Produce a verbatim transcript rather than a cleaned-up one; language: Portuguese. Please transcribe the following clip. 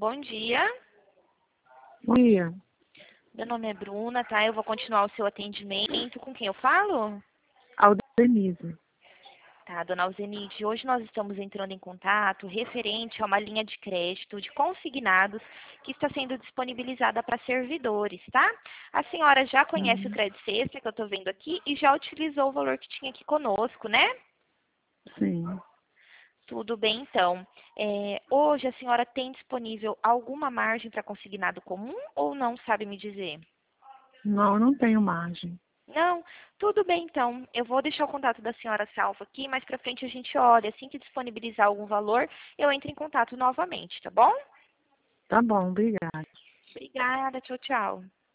Bom dia. Bom dia. Meu nome é Bruna, tá? Eu vou continuar o seu atendimento. Com quem eu falo? Aldenise. Tá, dona Alzenide, hoje nós estamos entrando em contato referente a uma linha de crédito de consignados que está sendo disponibilizada para servidores, tá? A senhora já conhece o Hum, Crédito Sexta, que eu estou vendo aqui, e já utilizou o valor que tinha aqui conosco, né? sim. Tudo bem, então. É, hoje a senhora tem disponível alguma margem para consignado comum ou não sabe me dizer? Não, eu não tenho margem. Não? Tudo bem, então. Eu vou deixar o contato da senhora salvo aqui, mais pra frente a gente olha. Assim que disponibilizar algum valor, eu entro em contato novamente, tá bom? Tá bom, obrigada. Obrigada, tchau, tchau.